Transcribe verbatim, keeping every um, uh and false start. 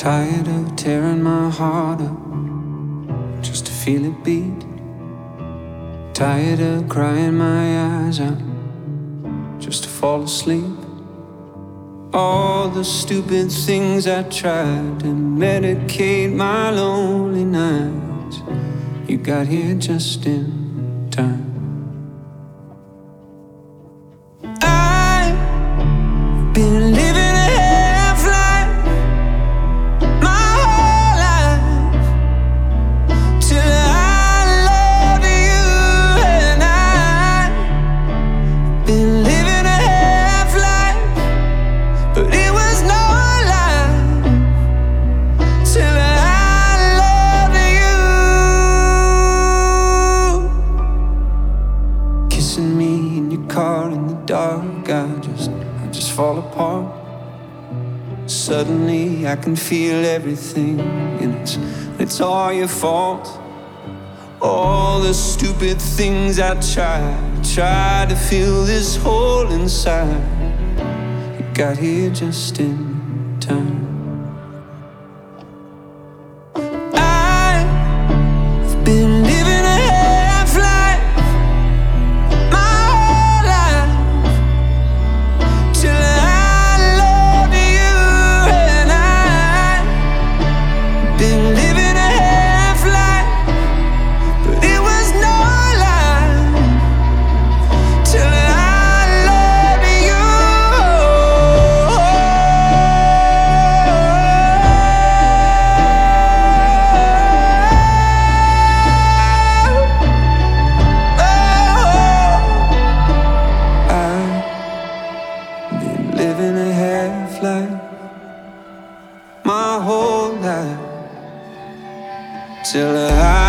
Tired of tearing my heart up just to feel it beat. Tired of crying my eyes out just to fall asleep. All the stupid things I tried to medicate my lonely nights, you got here just in time. I've been living a half-life my whole life till I love you, and I've been living a half-life, but it was no lie till I loved you. Kissing me in your car in the dark, I just, I just fall apart. Suddenly I can feel everything, and it's, it's all your fault. All the stupid things I tried, tried to fill this hole inside, you got here just in time. I've been living a half-life my whole life till I loved you, and I've been living a half-life, but it was no lie till I loved you. I've been living a half-life my whole life till I